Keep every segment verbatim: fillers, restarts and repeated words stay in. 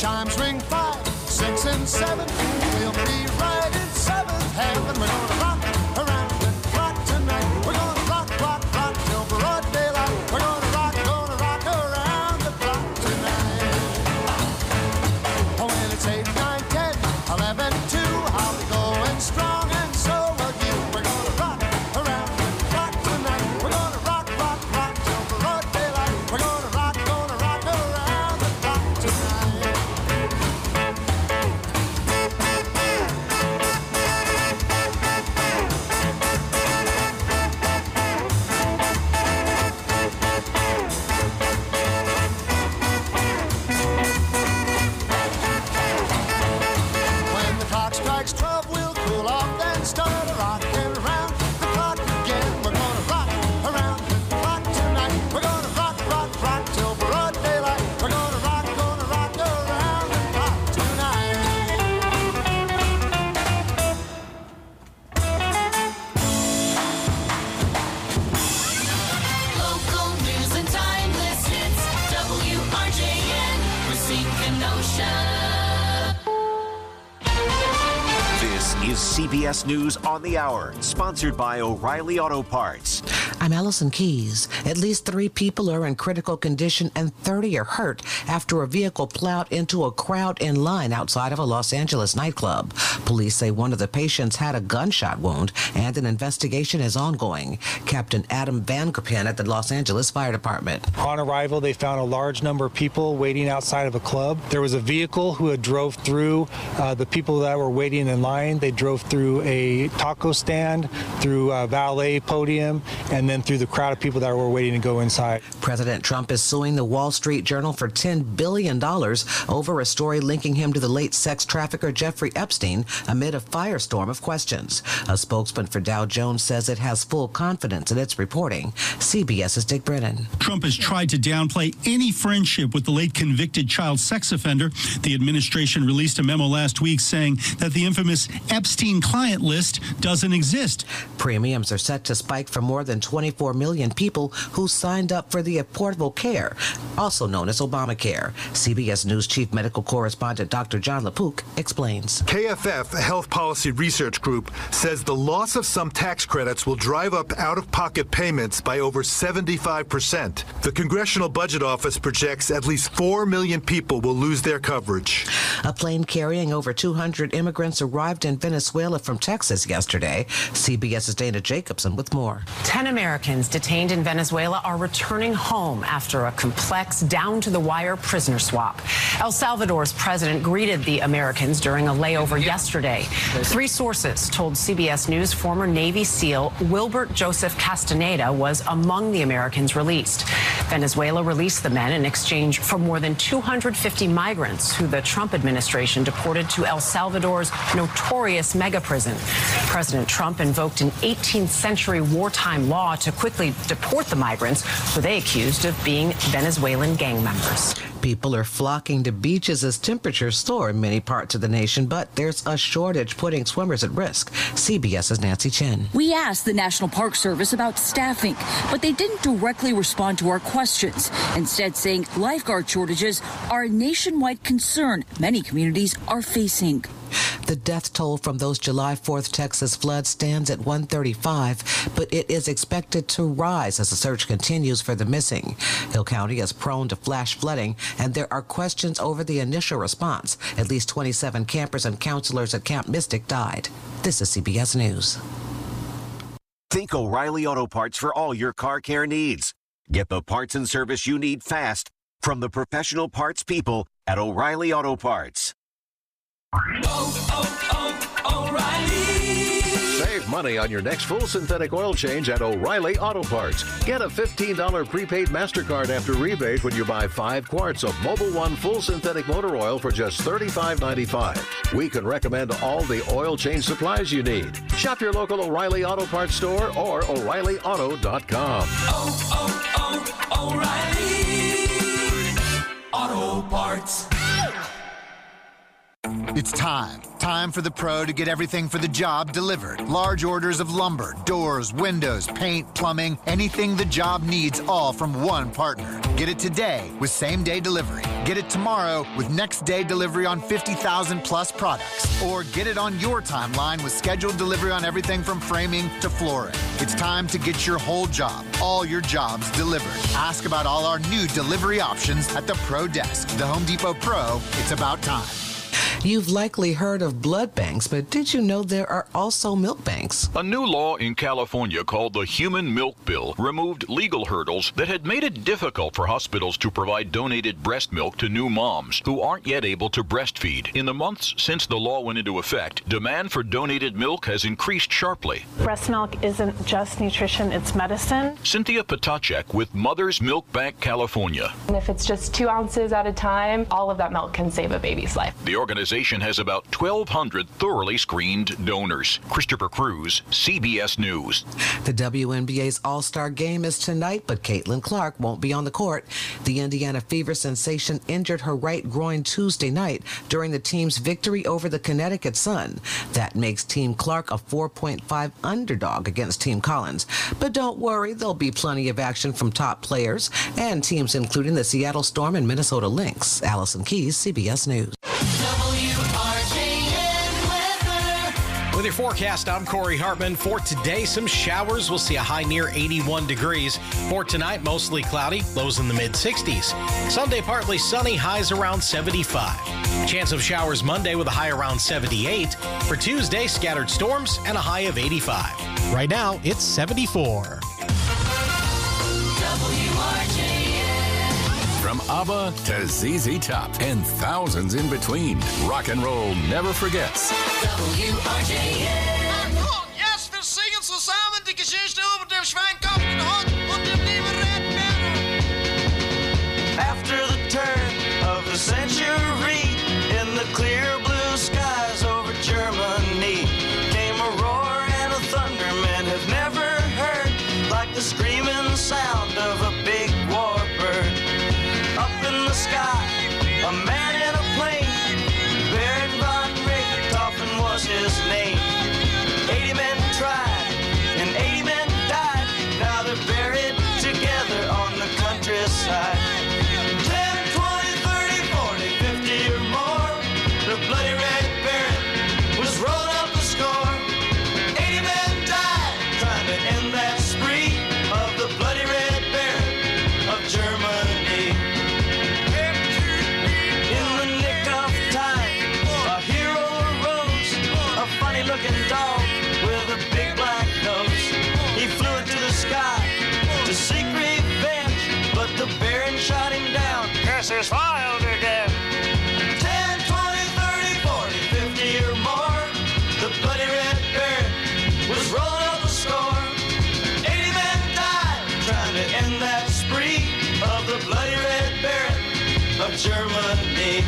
chimes ring five, six, and seven. We'll be right in seventh heaven. We're gonna rock around the clock tonight. We're gonna rock, rock, rock till broad daylight. We're gonna rock, gonna rock around the clock tonight. Oh, when it's eight, nine, ten, eleven, two, I'll be going strong, and so will you. We're gonna rock around the clock tonight. We're gonna rock, rock, rock till broad daylight. We're gonna rock, gonna rock around the clock tonight. When the clock strikes twelve, we'll cool off, then start rocking around the clock again. We're gonna rock around the clock tonight. We're gonna rock, rock, rock till broad daylight. We're gonna rock, gonna rock around the clock tonight. Local news and timeless hits. W R J N, Racine Kenosha. This is C B S News on the Hour, sponsored by O'Reilly Auto Parts. I'm Allison Keys. At least three people are in critical condition and thirty are hurt after a vehicle plowed into a crowd in line outside of a Los Angeles nightclub. Police say one of the patients had a gunshot wound and an investigation is ongoing. Captain Adam Van Kerpen at the Los Angeles Fire Department. On arrival, they found a large number of people waiting outside of a club. There was a vehicle who had drove through uh, the people that were waiting in line. They drove through a taco stand, through a valet podium, and then through the crowd of people that were waiting to go inside. President Trump is suing the Wall Street Journal for ten billion dollars over a story linking him to the late sex trafficker Jeffrey Epstein amid a firestorm of questions. A spokesman for Dow Jones says it has full confidence in its reporting. CBS's Dick Brennan. Trump has tried to downplay any friendship with the late convicted child sex offender. The administration released a memo last week saying that the infamous Epstein client list doesn't exist. Premiums are set to spike for more than twenty-four million people who signed up for the Affordable Care, also known as Obamacare. C B S News Chief Medical Correspondent Doctor John LaPook explains. K F F, a health policy research group, says the loss of some tax credits will drive up out-of-pocket payments by over seventy-five percent. The Congressional Budget Office projects at least four million people will lose their coverage. A plane carrying over two hundred immigrants arrived in Venezuela from Texas yesterday. CBS's Dana Jacobson with more. Ten Americans detained in Venezuela are returning home after a complex, down-to-the-wire prisoner swap. El Salvador's president greeted the Americans during a layover yesterday. Three sources told C B S News former Navy SEAL Wilbert Joseph Castaneda was among the Americans released. Venezuela released the men in exchange for more than two hundred fifty migrants who the Trump administration deported to El Salvador's notorious mega prison. President Trump invoked an eighteenth century wartime law to quickly deport the migrants who they accused of being Venezuelan gang members. People are flocking to beaches as temperatures soar in many parts of the nation, but there's a shortage putting swimmers at risk. CBS's Nancy Chen. We asked the National Park Service about staffing, but they didn't directly respond to our questions, instead saying lifeguard shortages are a nationwide concern many communities are facing. The death toll from those July fourth Texas floods stands at one thirty-five, but it is expected to rise as the search continues for the missing. Hill County is prone to flash flooding, and there are questions over the initial response. At least twenty-seven campers and counselors at Camp Mystic died. This is C B S News. Think O'Reilly Auto Parts for all your car care needs. Get the parts and service you need fast from the professional parts people at O'Reilly Auto Parts. Oh, oh, oh, O'Reilly. Save money on your next full synthetic oil change at O'Reilly Auto Parts. Get a fifteen dollars prepaid MasterCard after rebate when you buy five quarts of Mobil One full synthetic motor oil for just thirty-five ninety-five. We can recommend all the oil change supplies you need. Shop your local O'Reilly Auto Parts store or O'Reilly Auto dot com. Oh, oh, oh, O'Reilly Auto Parts. It's time. Time for the pro to get everything for the job delivered. Large orders of lumber, doors, windows, paint, plumbing, anything the job needs, all from one partner. Get it today with same-day delivery. Get it tomorrow with next day delivery on fifty thousand plus products. Or get it on your timeline with scheduled delivery on everything from framing to flooring. It's time to get your whole job, all your jobs delivered. Ask about all our new delivery options at the Pro Desk. The Home Depot Pro, it's about time. You've likely heard of blood banks, but did you know there are also milk banks? A new law in California called the Human Milk Bill removed legal hurdles that had made it difficult for hospitals to provide donated breast milk to new moms who aren't yet able to breastfeed. In the months since the law went into effect, demand for donated milk has increased sharply. Breast milk isn't just nutrition, it's medicine. Cynthia Potacek with Mother's Milk Bank California. And if it's just two ounces at a time, all of that milk can save a baby's life. The organization has about twelve hundred thoroughly screened donors. Christopher Cruz, C B S News. The W N B A's All-Star Game is tonight, but Caitlin Clark won't be on the court. The Indiana Fever sensation injured her right groin Tuesday night during the team's victory over the Connecticut Sun. That makes Team Clark a four point five underdog against Team Collins. But don't worry, there'll be plenty of action from top players and teams including the Seattle Storm and Minnesota Lynx. Allison Keys, C B S News. With your forecast, I'm Corey Hartman. For today, some showers. We'll see a high near eighty-one degrees. For tonight, mostly cloudy, lows in the mid sixties. Sunday, partly sunny, highs around seventy-five. Chance of showers Monday with a high around seventy-eight. For Tuesday, scattered storms and a high of eighty-five. Right now, it's seventy-four. From ABBA to Z Z Top and thousands in between, rock and roll never forgets. W R J N. Yes, wir singen zusammen die Geschichte über den Schweinkopf, den Hund und den lieben Red Banner. After the turn of the century, in the clear blue skies over Germany, came a roar and a thunder men have never heard, like the screaming sound of a big warbird. Up in the sky, a man in a plane, Baron von Richthofen was his name. eighty men tried, and eighty men died. Now they're buried together on the countryside. ten, twenty, thirty, forty, fifty or more, the bloody Red Baron was rolling up the score. eighty men died, trying to end that spree of the bloody Red Baron of Germany. Looking dog with a big black nose. He flew into the sky to seek revenge, but the Baron shot him down. Curse is filed again. ten, twenty, thirty, forty, fifty or more, the bloody Red Baron was rolling up the score. eighty men died trying to end that spree of the bloody Red Baron of Germany.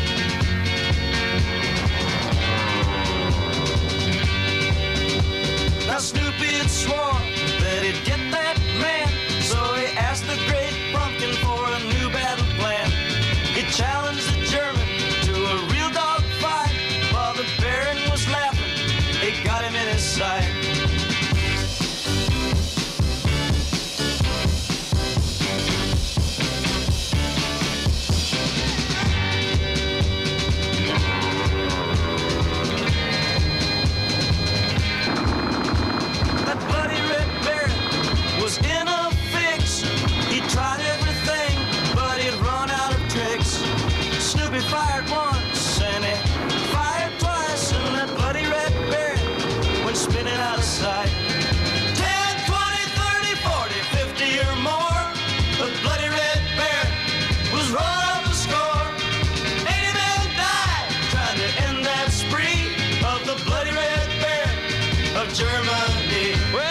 Now Snoopy had sworn that he'd get that man, so he asked the great pumpkin for a new battle plan. He challenged the German to a real dog fight. While the Baron was laughing, he got him in his sight. In a fix, he tried everything, but he'd run out of tricks. Snoopy fired once and he fired twice, and that bloody Red Baron went spinning out of sight. ten, twenty, thirty, forty, fifty or more, the bloody Red Baron was rolling up the score. eighty men died trying to end that spree of the bloody Red Baron of Germany. Well,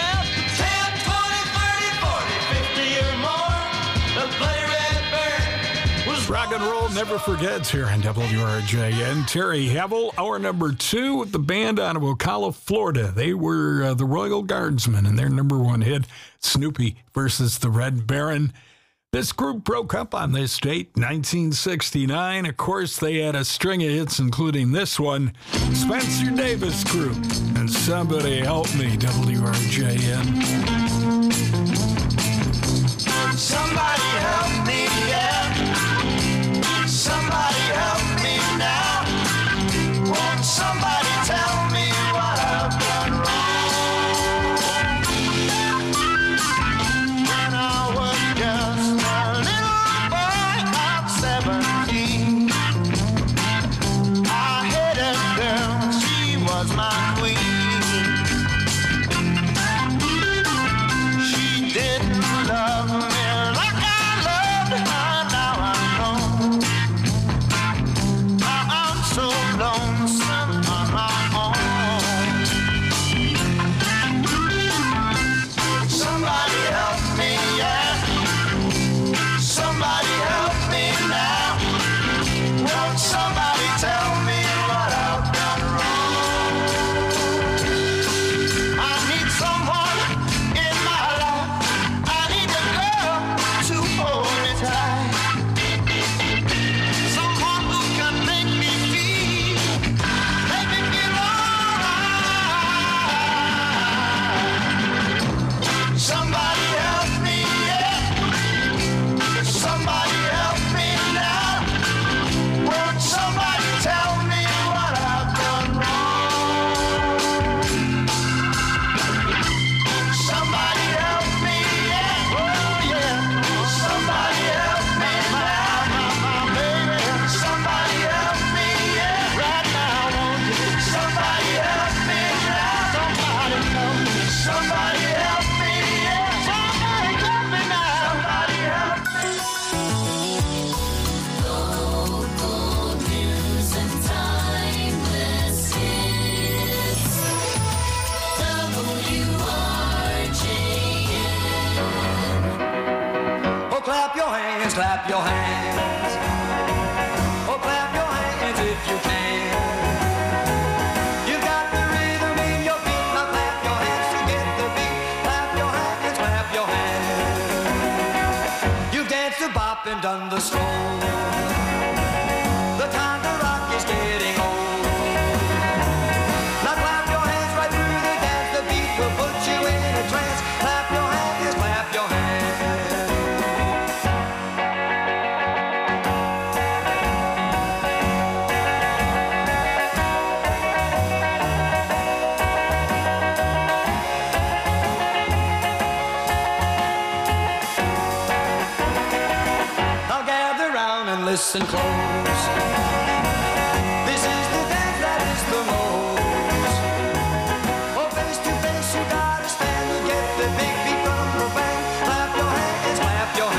Rock and roll never forgets here on W R J N. Terry Havel, hour number two with the band out of Ocala, Florida. They were uh, the Royal Guardsmen, and their number one hit, Snoopy versus the Red Baron. This group broke up on this date, nineteen sixty-nine. Of course, they had a string of hits, including this one, Spencer Davis Group, and Somebody Help Me, W R J N. Somebody help me, yeah. clap your hands. Oh, clap your hands if you can. You got the rhythm in your feet. Now clap your hands to get the beat. Clap your hands, clap your hands. You've danced the bop and done the stroll. The time to rock is getting old. Now clap your hands right through the dance. The beat will put you in a trance. Clap your hands, clap your hands. Now gather round and listen close. This is the dance that is the most. Oh, face to face you gotta stand to get the big beat from the band. Clap your hands, clap your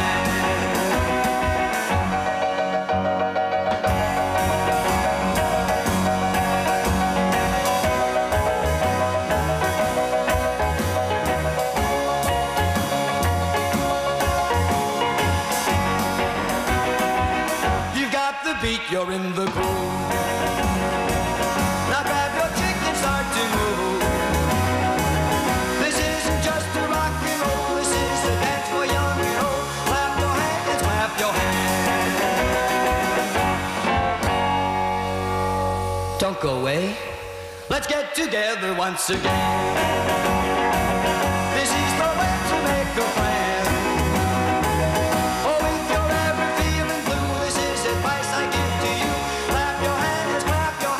hands. You got the beat, you're in the groove. Now grab your chick and start to move. This isn't just a rock and roll. This is a dance for young and old. Clap your hands, clap your hands. Don't go away. Let's get together once again. This is the way to make a plan. Oh, if you're ever feeling blue, this is advice I give to you. Clap your hands, clap your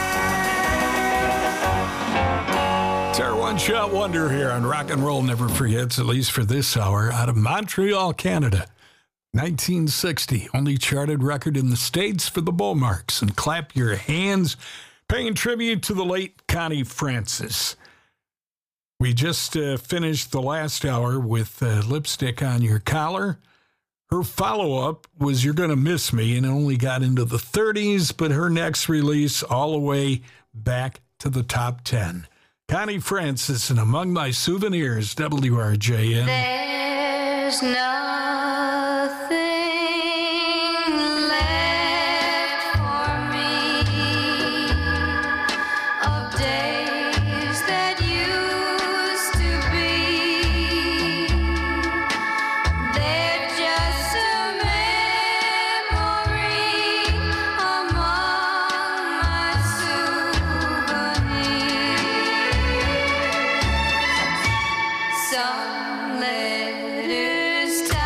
hands. It's our one-shot wonder here on Rock and Roll Never Forgets, at least for this hour, out of Montreal, Canada. nineteen sixty, only charted record in the States for the Bomarks. And Clap Your Hands, paying tribute to the late Connie Francis. We just uh, finished the last hour with uh, Lipstick on Your Collar. Her follow-up was You're Gonna Miss Me, and it only got into the thirties, but her next release all the way back to the top ten. Connie Francis and Among My Souvenirs, W R J N. There's nothing left for me of days that used to be. They're just a memory among my souvenirs. Some letters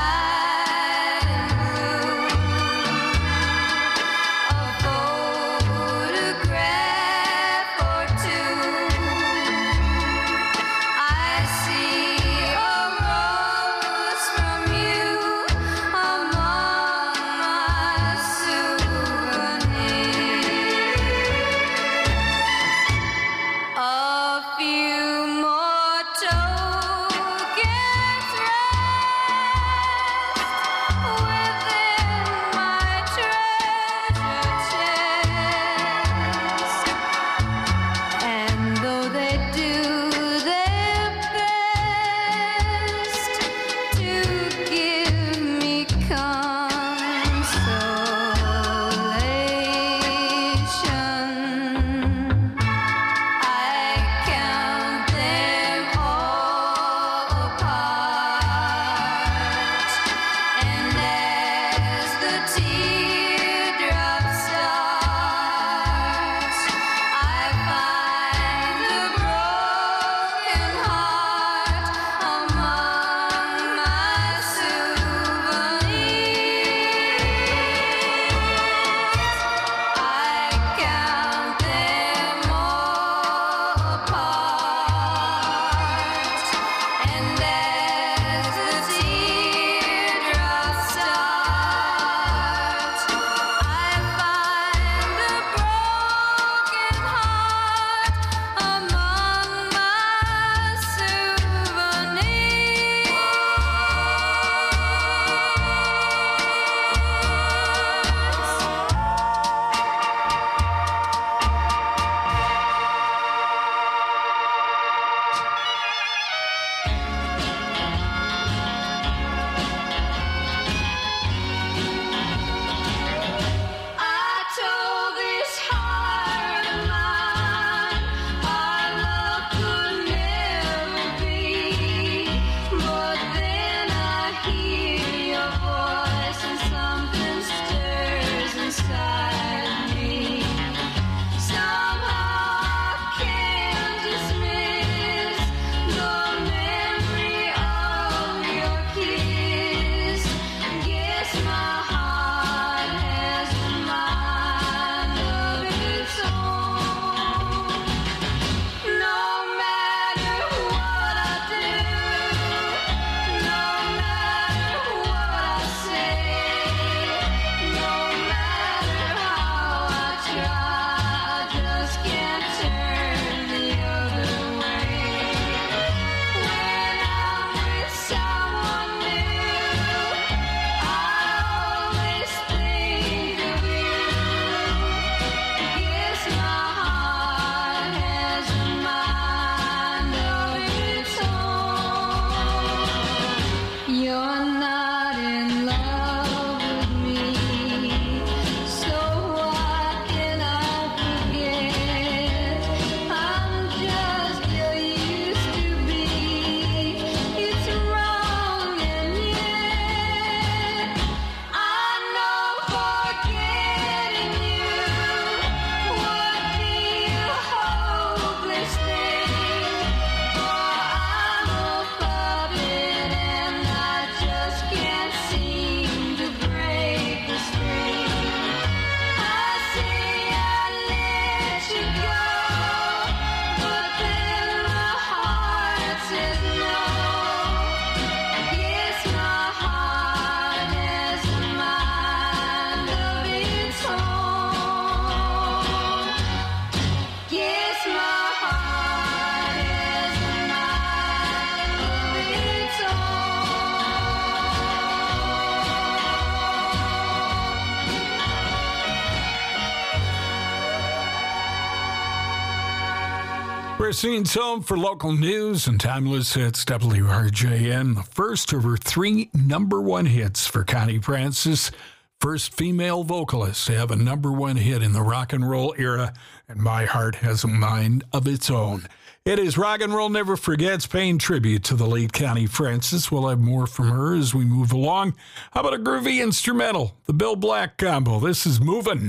We're seeing some for local news and timeless hits. W R J N, the first of her three number one hits for Connie Francis. First female vocalist to have a number one hit in the rock and roll era, and My Heart Has a Mind of Its Own. It is Rock and Roll Never Forgets, paying tribute to the late Connie Francis. We'll have more from her as we move along. How about a groovy instrumental? The Bill Black Combo. This is Movin'.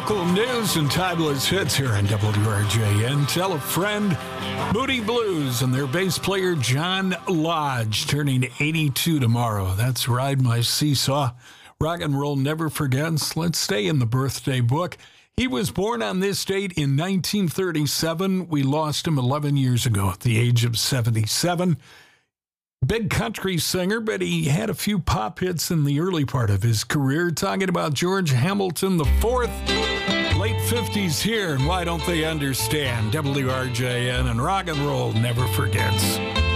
Local news and timeless hits here on W R J N. Tell a friend. Moody Blues and their bass player John Lodge turning eighty-two tomorrow. That's Ride My Seesaw. Rock and roll never forgets. Let's stay in the birthday book. He was born on this date in nineteen thirty-seven. We lost him eleven years ago at the age of seventy-seven. Big country singer, but he had a few pop hits in the early part of his career. Talking about George Hamilton the fourth, late fifties here, and why don't they understand? W R J N and rock and roll never forgets.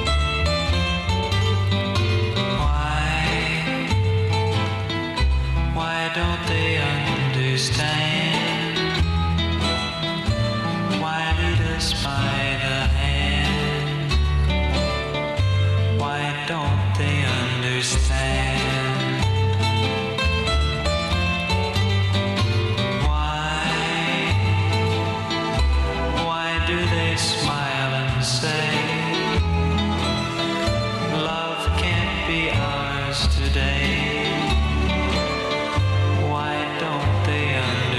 Why, why don't they understand? Why lead us by the hand? Why don't they understand? Why, why do they smile and say, love can't be ours today? Why don't they understand?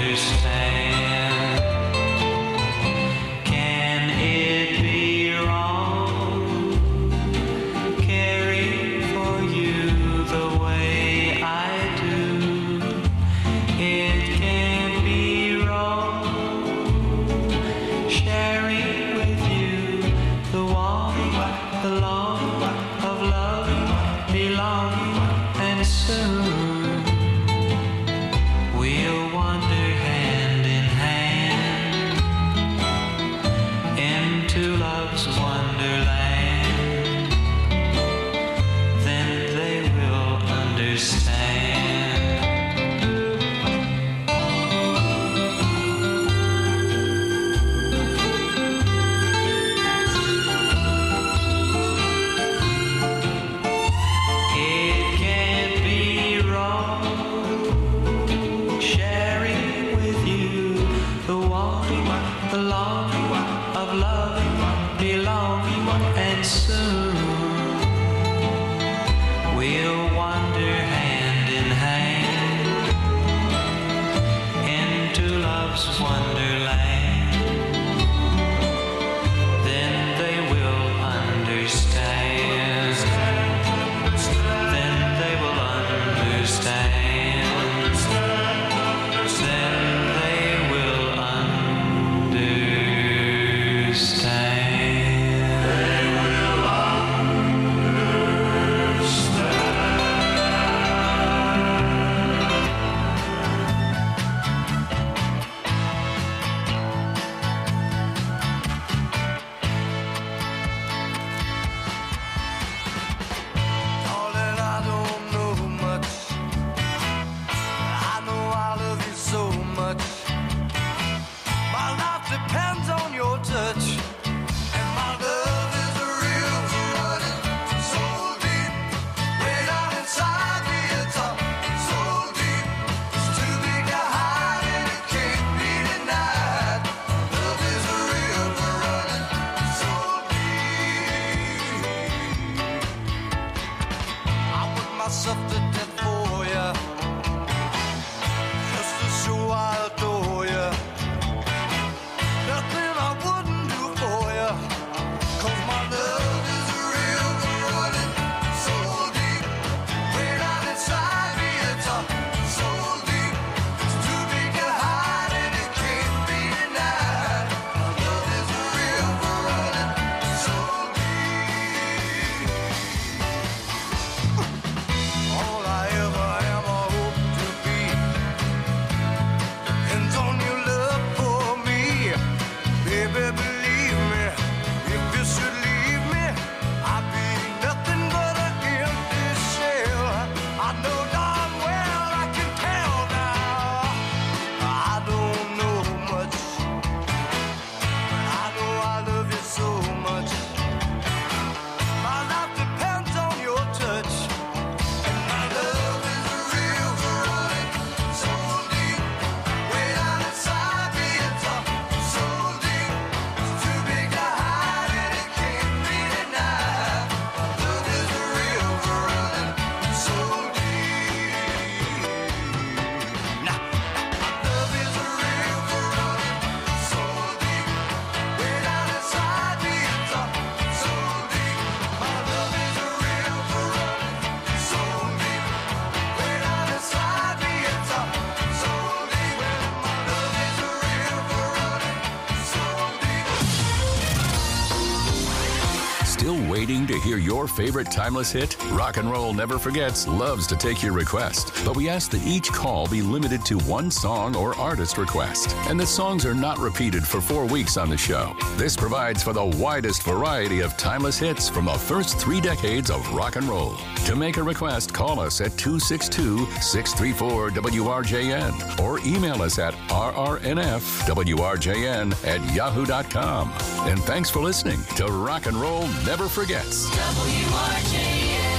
waiting to hear your favorite timeless hit? Rock and Roll Never Forgets loves to take your request, but we ask that each call be limited to one song or artist request, and the songs are not repeated for four weeks on the show. This provides for the widest variety of timeless hits from the first three decades of rock and roll. To make a request, call us at two six two, six three four, W R J N or email us at R R N F W R J N at yahoo dot com. And thanks for listening to Rock and Roll Never Forgets. W R J N.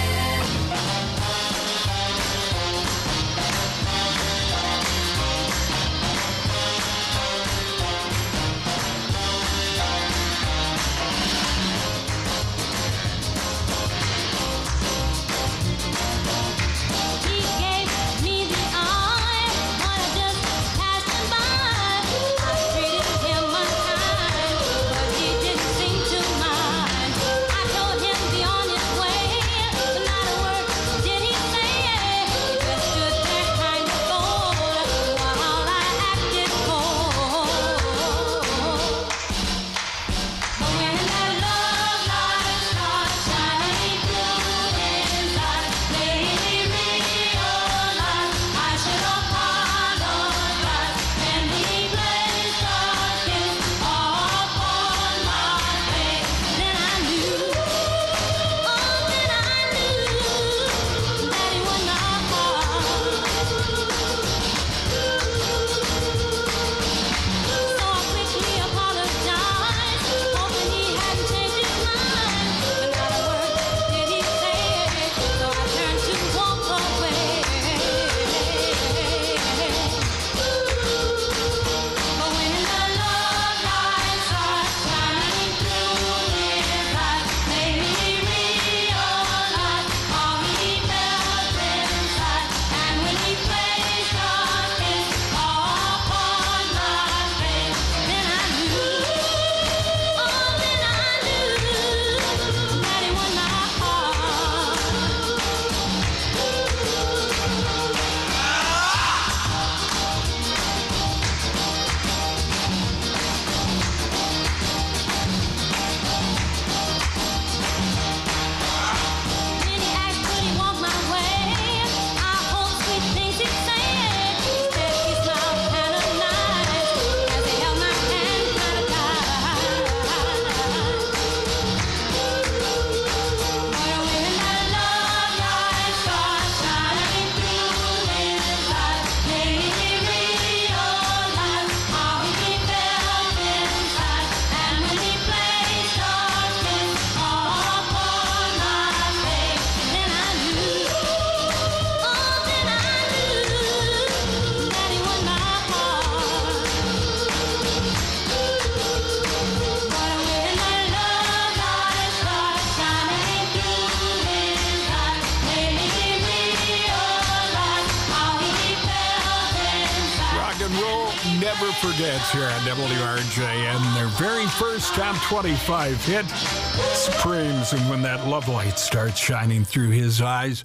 Never Forgets here on W R J N. Their very first top twenty-five hit, Supremes, and when that love light starts shining through his eyes.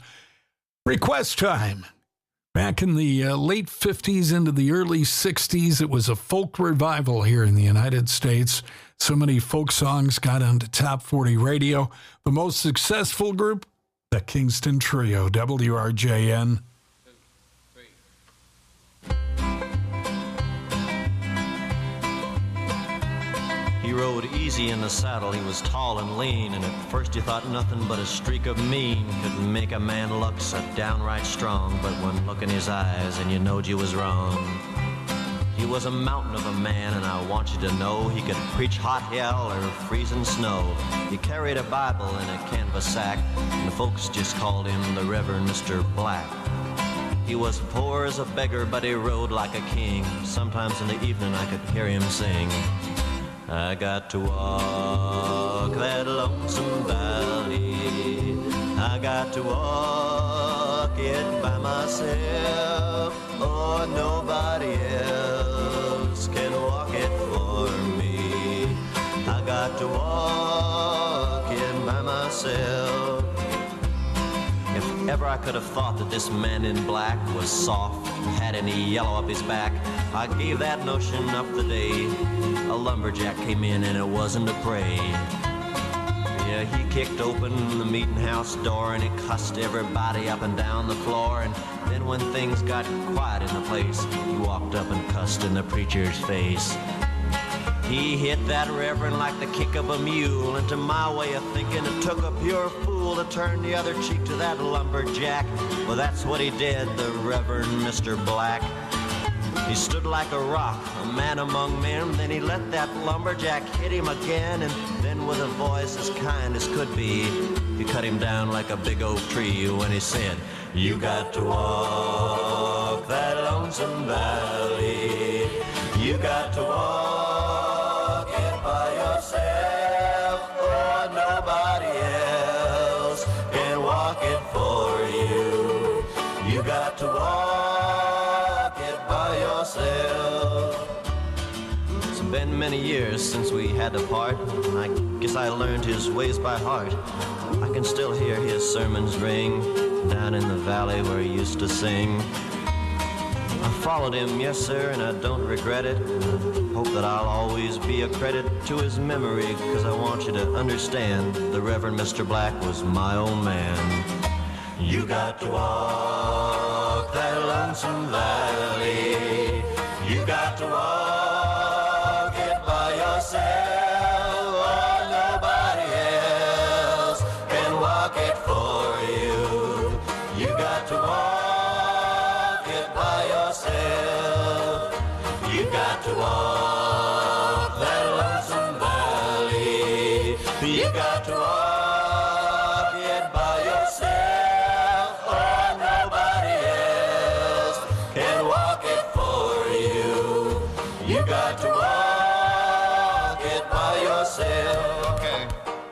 Request time. Back in the uh, late fifties into the early sixties, it was a folk revival here in the United States. So many folk songs got onto top forty radio. The most successful group, the Kingston Trio, W R J N. He rode easy in the saddle, he was tall and lean, and at first you thought nothing but a streak of mean could make a man look so downright strong. But one look in his eyes and you knowed you was wrong. He was a mountain of a man, and I want you to know he could preach hot hell or freezing snow. He carried a Bible in a canvas sack, and the folks just called him the Reverend Mister Black. He was poor as a beggar, but he rode like a king. Sometimes in the evening I could hear him sing. I got to walk that lonesome valley. I got to walk it by myself. Oh, nobody else can walk it for me. I got to walk it by myself. If ever I could have thought that this man in black was soft, had any yellow up his back, I gave that notion up the day a lumberjack came in and it wasn't a prey. California. He kicked open the meeting house door and he cussed everybody up and down the floor. And then when things got quiet in the place, he walked up and cussed in the preacher's face. He hit that reverend like the kick of a mule, and to my way of thinking, it took a pure fool to turn the other cheek to that lumberjack. Well, that's what he did, the Reverend Mister Black. He stood like a rock, a man among men, then he let that lumberjack hit him again, and then with a voice as kind as could be, he cut him down like a big oak tree when he said, "You got to walk that lonesome valley. You got to walk it by yourself, or nobody else can walk it for you. You got to walk it by yourself." It's been many years since we had to part. I guess I learned his ways by heart. I can still hear his sermons ring down in the valley where he used to sing. I followed him, yes sir, and I don't regret it. I hope that I'll always be a credit to his memory, because I want you to understand the Reverend Mister Black was my old man. You got to walk that lonesome valley. You got to walk it by yourself, or nobody else can walk it for you. You got to walk it by yourself. You got to walk that lonesome valley. You got to walk it by yourself, or nobody else can walk it for you. You got to walk it by yourself. Okay.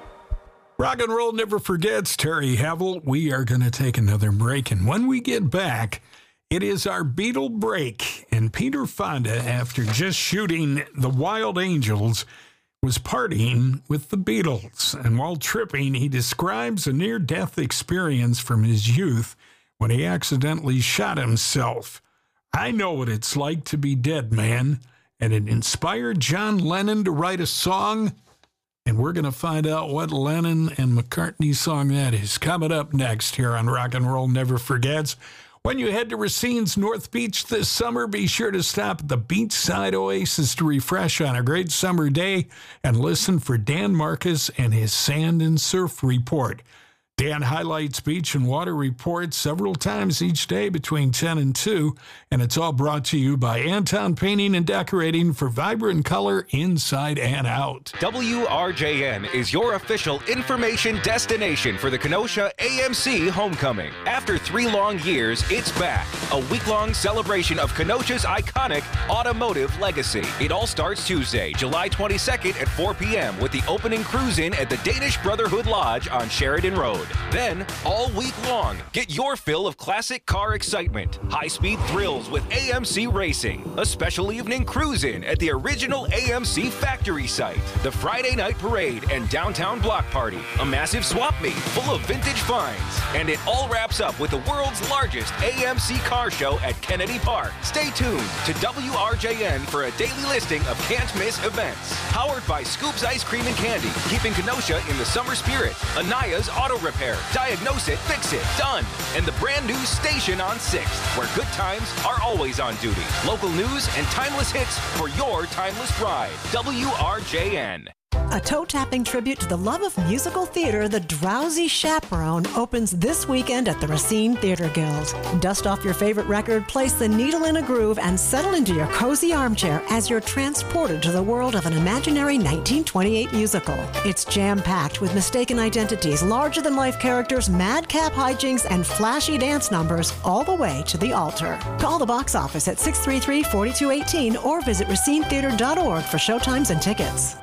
Rock and Roll Never Forgets, Terry Havel. We are going to take another break, and when we get back, it is our Beatle break. And Peter Fonda, after just shooting The Wild Angels, was partying with the Beatles. And while tripping, he describes a near-death experience from his youth when he accidentally shot himself. "I know what it's like to be dead, man." And it inspired John Lennon to write a song. And we're going to find out what Lennon and McCartney song that is. Coming up next here on Rock and Roll Never Forgets. When you head to Racine's North Beach this summer, be sure to stop at the Beachside Oasis to refresh on a great summer day and listen for Dan Marcus and his Sand and Surf Report. Dan highlights beach and water reports several times each day between ten and two, and it's all brought to you by Anton Painting and Decorating for vibrant color inside and out. W R J N is your official information destination for the Kenosha A M C Homecoming. After three long years, it's back. A week-long celebration of Kenosha's iconic automotive legacy. It all starts Tuesday, July twenty-second at four p.m. with the opening cruise-in at the Danish Brotherhood Lodge on Sheridan Road. Then, all week long, get your fill of classic car excitement, high-speed thrills with A M C Racing, a special evening cruise-in at the original A M C factory site, the Friday night parade and downtown block party, a massive swap meet full of vintage finds, and it all wraps up with the world's largest A M C car show at Kennedy Park. Stay tuned to W R J N for a daily listing of can't-miss events. Powered by Scoops Ice Cream and Candy, keeping Kenosha in the summer spirit. Anaya's Auto Repair. Diagnose it, fix it, done. And the brand new station on sixth, where good times are always on duty. Local news and timeless hits for your timeless ride. W R J N. A toe-tapping tribute to the love of musical theater, The Drowsy Chaperone, opens this weekend at the Racine Theater Guild. Dust off your favorite record, place the needle in a groove, and settle into your cozy armchair as you're transported to the world of an imaginary nineteen twenty-eight musical. It's jam-packed with mistaken identities, larger-than-life characters, madcap hijinks, and flashy dance numbers, all the way to the altar. Call the box office at six three three, four two one eight or visit racine theater dot org for showtimes and tickets.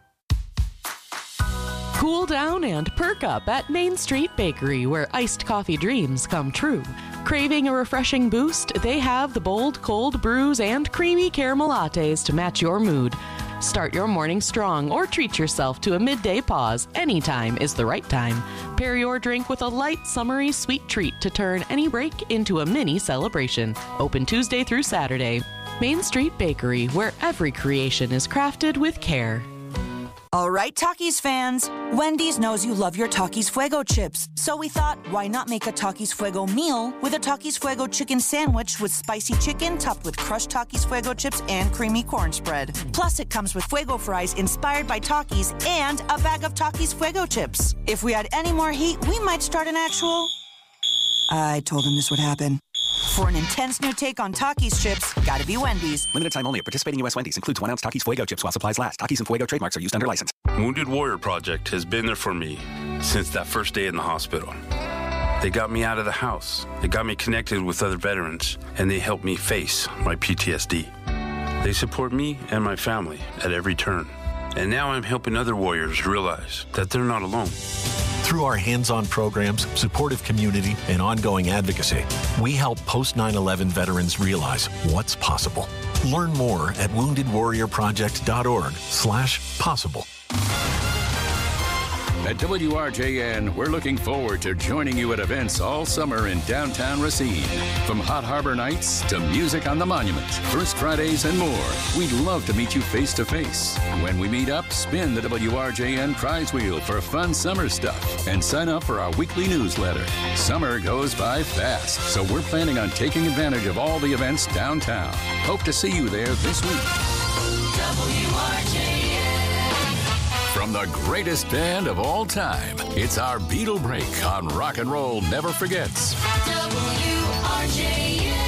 Cool down and perk up at Main Street Bakery, where iced coffee dreams come true. Craving a refreshing boost? They have the bold cold brews and creamy caramel lattes to match your mood. Start your morning strong or treat yourself to a midday pause. Anytime is the right time. Pair your drink with a light, summery, sweet treat to turn any break into a mini celebration. Open Tuesday through Saturday. Main Street Bakery, where every creation is crafted with care. All right, Takis fans. Wendy's knows you love your Takis Fuego chips. So we thought, why not make a Takis Fuego meal with a Takis Fuego chicken sandwich with spicy chicken topped with crushed Takis Fuego chips and creamy corn spread. Plus, it comes with Fuego fries inspired by Takis and a bag of Takis Fuego chips. If we had any more heat, we might start an actual... I told him this would happen. For an intense new take on Takis chips, gotta be Wendy's. Limited time only at participating U S Wendy's. Includes one ounce Takis Fuego chips while supplies last. Takis and Fuego trademarks are used under license. Wounded Warrior Project has been there for me since that first day in the hospital. They got me out of the house. They got me connected with other veterans, and they helped me face my P T S D. They support me and my family at every turn. And now I'm helping other warriors realize that they're not alone. Through our hands-on programs, supportive community, and ongoing advocacy, we help post nine eleven veterans realize what's possible. Learn more at wounded warrior project dot org slash possible. At W R J N, we're looking forward to joining you at events all summer in downtown Racine. From Hot Harbor Nights to music on the monument, First Fridays, and more. We'd love to meet you face to face. When we meet up, spin the W R J N prize wheel for fun summer stuff and sign up for our weekly newsletter. Summer goes by fast, so we're planning on taking advantage of all the events downtown. Hope to see you there this week. W R J N. From the greatest band of all time, it's our Beatle Break on Rock and Roll Never Forgets. W R J N.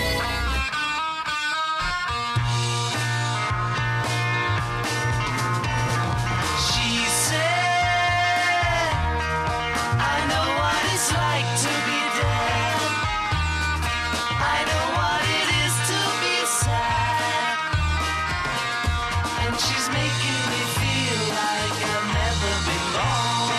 She said, I know what it's like to be dead. I know what it is to be sad. And she's making me feel like I've never been born.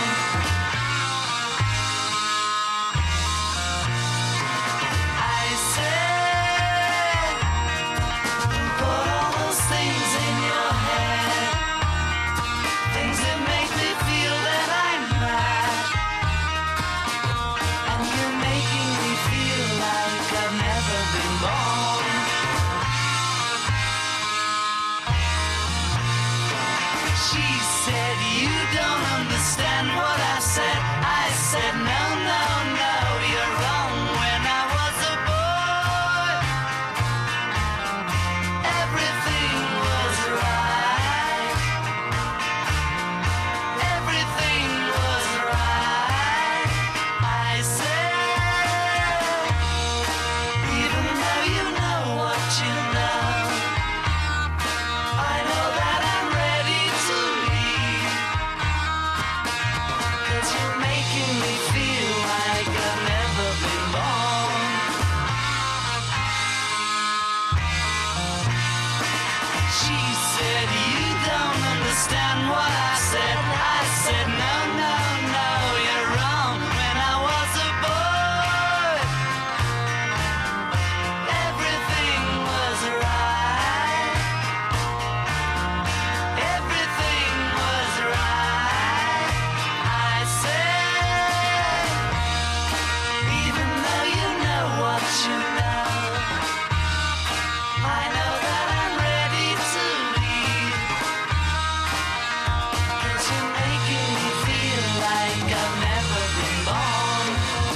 I said, put all those things in your head, things that make me feel that I'm mad. And you're making me feel like I've never been born. She said, you don't understand what I said. I said, no, no, no, you're wrong. When I was a boy, everything was right. Everything was right. I said, even though you know what you know, I know that I'm ready to leave. 'Cause you're making me feel like I've never been born. She said, you don't understand what I said. I said, no, no, no, you're wrong. When I was a boy, everything was right. Everything was right. I said, even though you know what you know, I know that I'm ready to leave. 'Cause you're making me feel like I've never been born.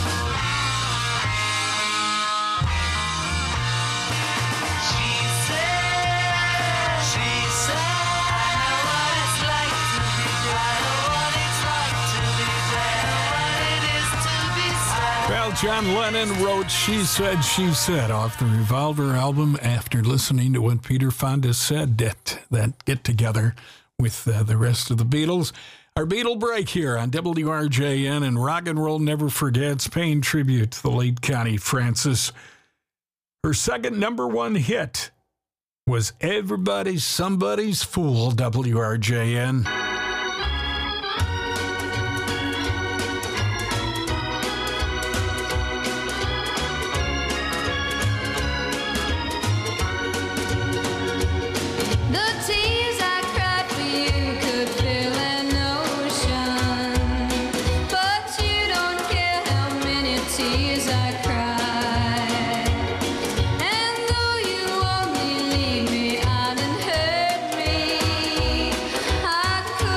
She said, she said, I know what it's like to be dead. I know what it's like to be dead. I know what it is to be sad. Well, John Lennon wrote She Said, She Said off the Revolver album after listening to what Peter Fonda said at that get-together with uh, the rest of the Beatles. Our Beatle Break here on W R J N, and Rock and Roll Never Forgets, paying tribute to the late Connie Francis. Her second number one hit was Everybody's Somebody's Fool, W R J N. The tears I cried for you could fill an ocean, but you don't care how many tears I cried. And though you only leave me out and hurt me, I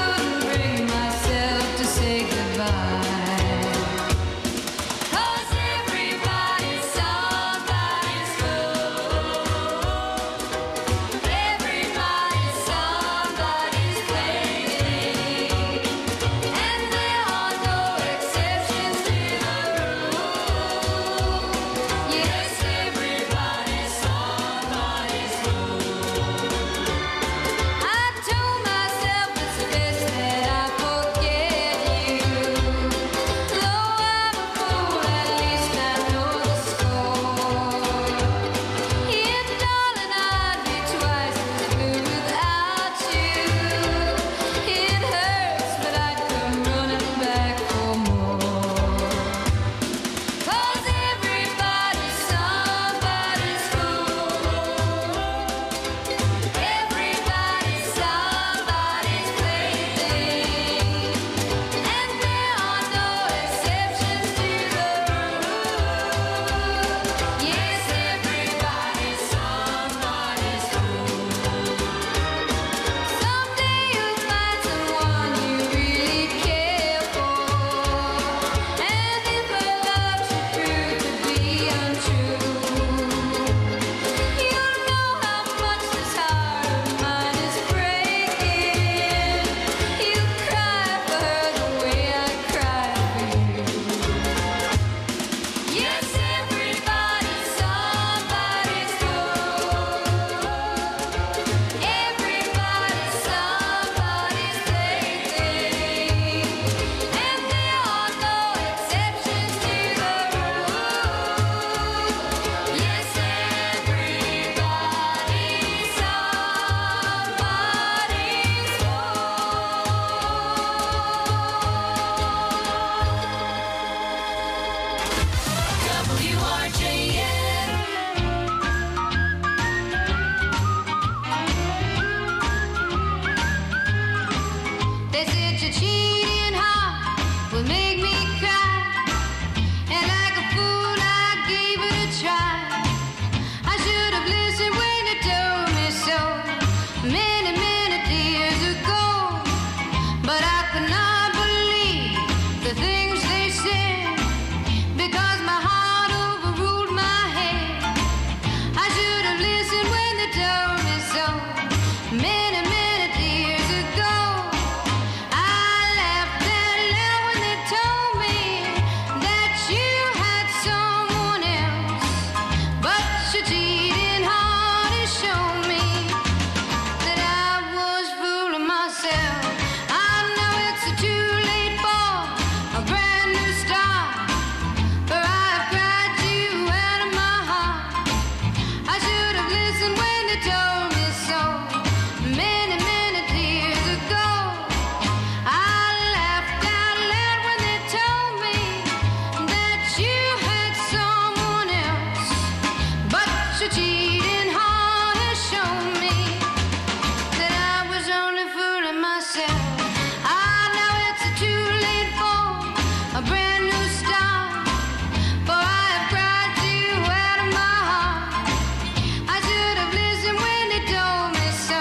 your cheating heart will make me cry. And like a fool, I gave it a try. I should have listened when you told me so many, many years ago. But I could not believe the things they said, because my heart overruled my head. I should have listened when they told me so many, many years ago. I laughed out loud when they told me that you had someone else. But your cheating heart has shown me that I was fooling myself. I know it's too late for a brand new start, for I have cried you out of my heart. I should have listened when they told me so many, many years ago. I laughed out loud when they told me that you had someone else. But your cheating heart has shown me that I was only fooling myself. I know it's too late for a brand new start, for I have cried you out of my heart. I should have listened when they told me so.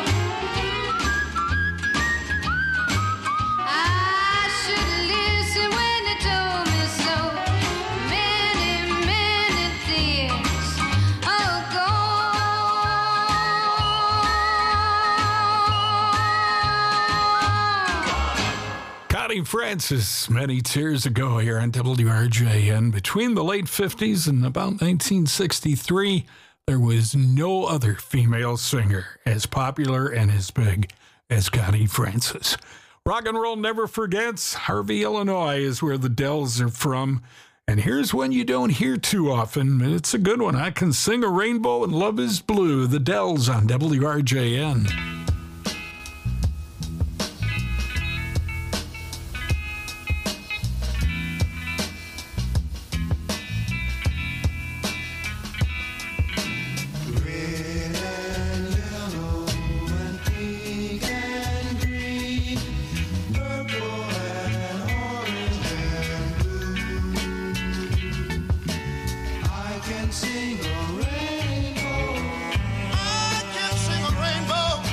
I should have listened when they told me so many, many years ago. Connie Francis, many years ago here on W R J N. Between the late fifties and about nineteen sixty-three, there was no other female singer as popular and as big as Connie Francis. Rock and roll never forgets. Harvey, Illinois is where the Dells are from. And here's one you don't hear too often, and it's a good one. I Can Sing a Rainbow and Love is Blue. The Dells on W R J N. Sing a rainbow. I can sing a rainbow.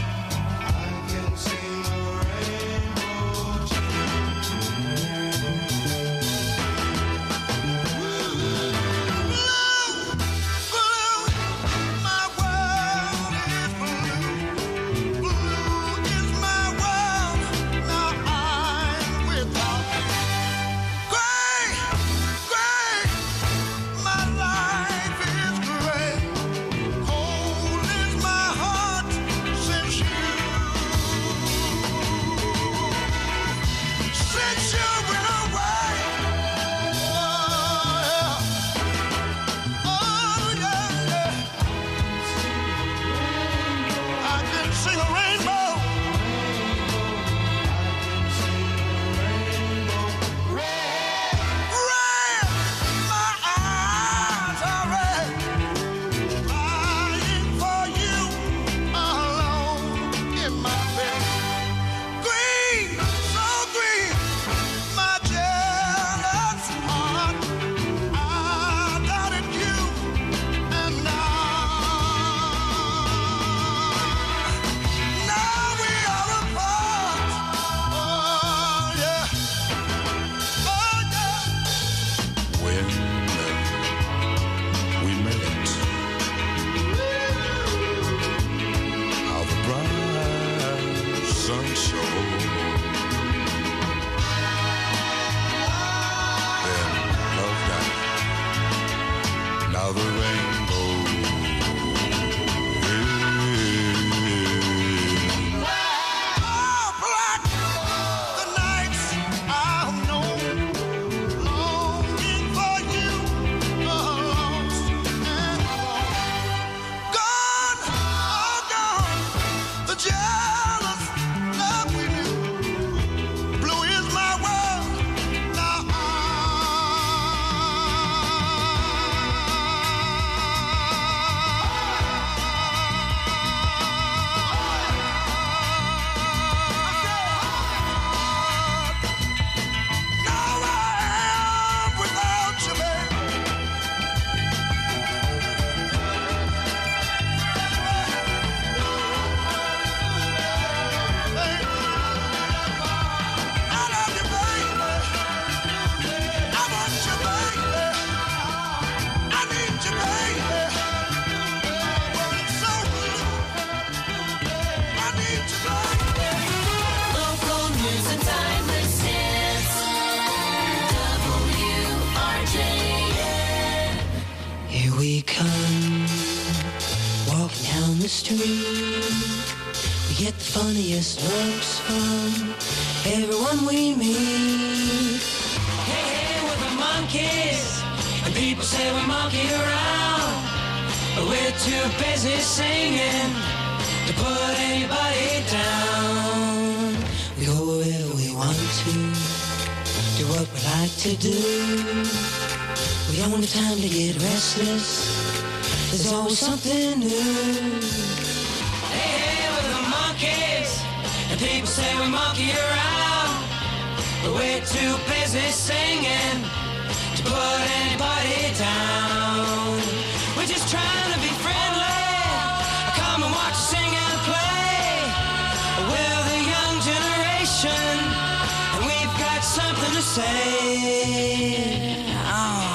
street. We get the funniest looks from everyone we meet. Hey, hey, we're the monkeys, and people say we monkey around, but we're too busy singing to put anybody down. We go wherever we want to, do what we like to do. We don't have time to get restless, there's always something new. Hey, hey, we're the monkeys, and people say we monkey around, but we're too busy singing to put anybody down. We're just trying to be friendly, come and watch us sing and play. We're the young generation, and we've got something to say. Oh.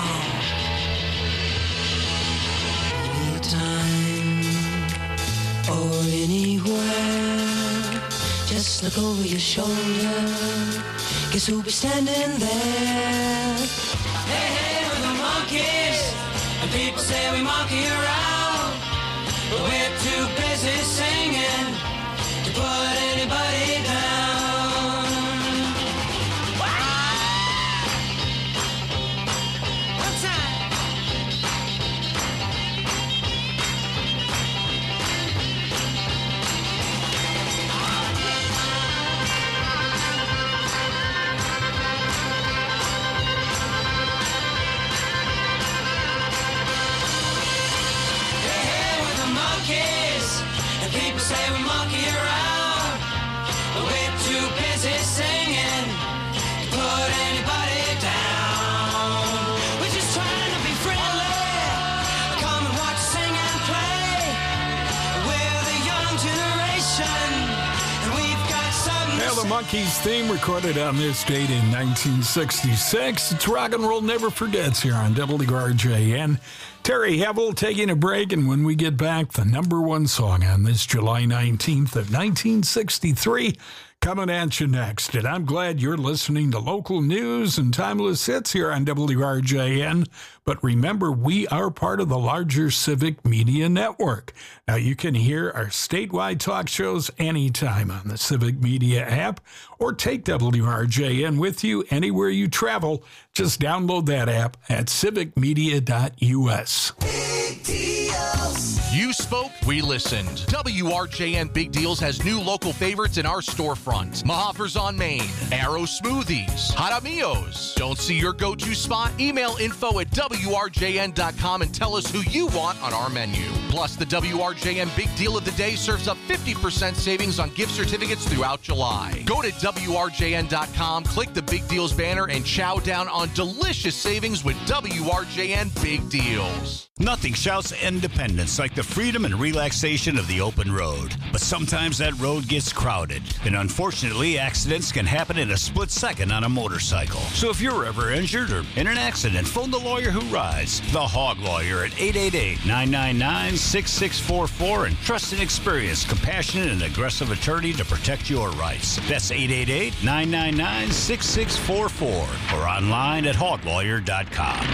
Or anywhere, just look over your shoulder, guess who'll be standing there? Hey, hey, we're the monkeys, and people say we monkey around, but we're too busy singing to put anybody down. One time. People say we monkey around, but we're too busy singing to put anybody down. We're just trying to be friendly, come and watch us sing and play. We're the young generation, and we've got something Now, to the say. Monkees theme recorded on this date in nineteen sixty-six. It's Rock and Roll Never Forgets here on W R J N. Terry Hevel taking a break, and when we get back, the number one song on this July nineteenth of nineteen sixty-three coming at you next. And I'm glad you're listening to local news and timeless hits here on W R J N. But remember, we are part of the larger Civic Media Network. Now, you can hear our statewide talk shows anytime on the Civic Media app, or take W R J N with you anywhere you travel. Just download that app at civic media dot U S. You spoke, we listened. W R J N Big Deals has new local favorites in our storefront. Mahafers on Main, Arrow Smoothies, Jaramillos. Don't see your go-to spot? Email info at W R J N dot com and tell us who you want on our menu. Plus, the W R J N Big Deal of the Day serves up fifty percent savings on gift certificates throughout July. Go to W R J N dot com, click the Big Deals banner, and chow down on delicious savings with W R J N Big Deals. Nothing shouts independence like the freedom and relaxation of the open road. But sometimes that road gets crowded, and unfortunately, accidents can happen in a split second on a motorcycle. So if you're ever injured or in an accident, phone the lawyer who rides, the Hog Lawyer, at eight eight eight, nine nine nine, six six four four, and trust an experienced, compassionate, and aggressive attorney to protect your rights. That's eight eight eight, nine nine nine, six six four four, or online at hog lawyer dot com.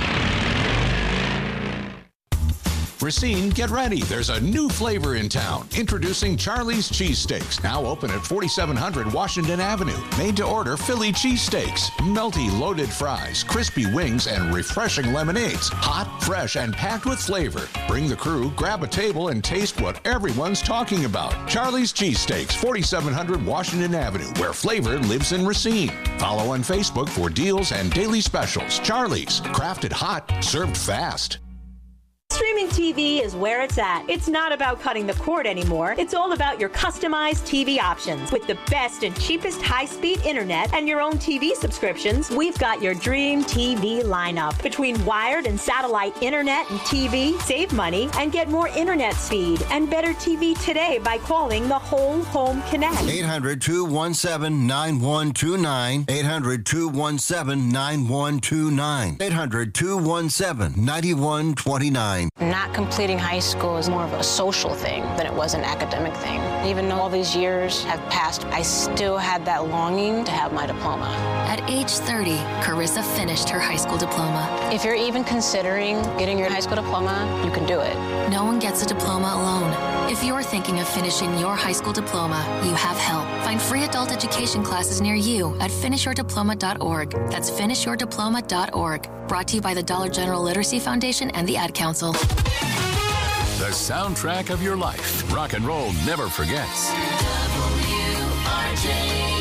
Racine, get ready. There's a new flavor in town. Introducing Charlie's Cheesesteaks, now open at forty-seven hundred Washington Avenue. Made to order Philly cheesesteaks, melty loaded fries, crispy wings, and refreshing lemonades. Hot, fresh, and packed with flavor. Bring the crew, grab a table, and taste what everyone's talking about. Charlie's Cheesesteaks, forty-seven hundred Washington Avenue, where flavor lives in Racine. Follow on Facebook for deals and daily specials. Charlie's, crafted hot, served fast. Streaming T V is where it's at. It's not about cutting the cord anymore. It's all about your customized T V options. With the best and cheapest high-speed internet and your own T V subscriptions, we've got your dream T V lineup. Between wired and satellite internet and T V, save money and get more internet speed and better T V today by calling the Whole Home Connect. eight hundred, two one seven, nine one two nine. eight hundred, two one seven, nine one two nine. eight hundred, two one seven, nine one two nine. Not completing high school is more of a social thing than it was an academic thing. Even though all these years have passed, I still had that longing to have my diploma. At age thirty, Carissa finished her high school diploma. If you're even considering getting your high school diploma, you can do it. No one gets a diploma alone. If you're thinking of finishing your high school diploma, you have help. Find free adult education classes near you at finish your diploma dot org. That's finish your diploma dot org. Brought to you by the Dollar General Literacy Foundation and the Ad Council. The soundtrack of your life. Rock and roll never forgets. W R J